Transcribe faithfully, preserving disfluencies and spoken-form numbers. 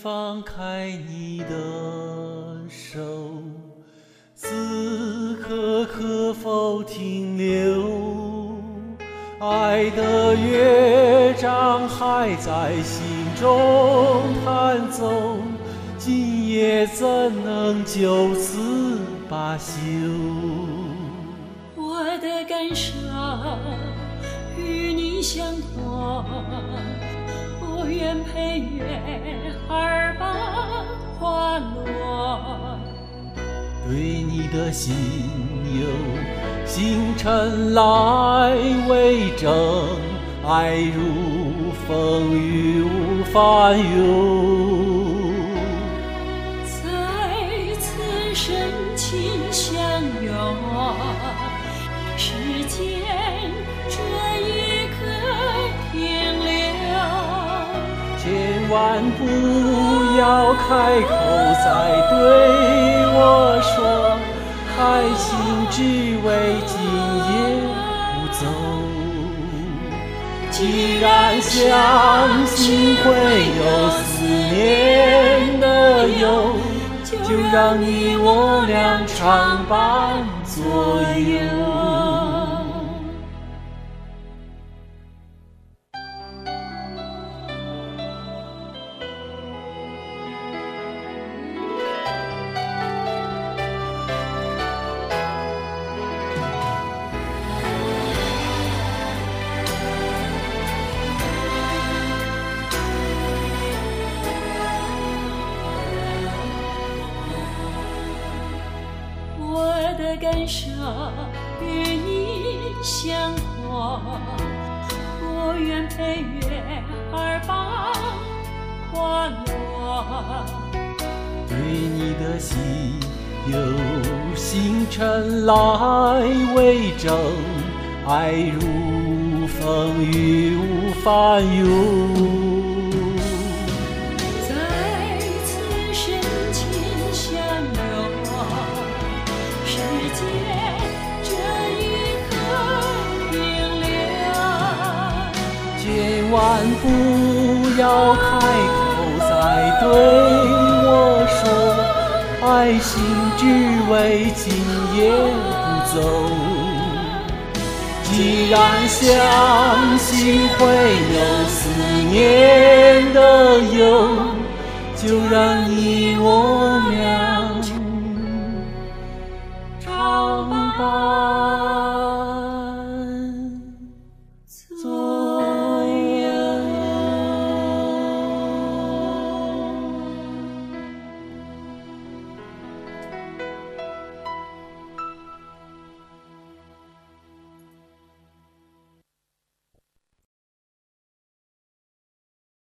放开你的手，此刻可否停留？爱的乐章还在心中弹奏，今夜怎能就此罢休？ 我的感伤与你相同，不愿陪月儿把花落。 对你的心有星辰来为证，爱如风雨无法拥。 在此深情相拥，时间这一刻停留。 千万不要开口再对我说，爱情只为今夜不走。既然相信会有思念的忧，就让你我俩常伴左右。 我的感伤与你相同，不愿陪月儿把花落。 对你的心有星辰来为证，爱如风雨无法拥。 在此深情相拥，时间这一刻停留。 千万不要开口再对我说，爱情只为今夜不走。既然相信会有思念的忧，就让你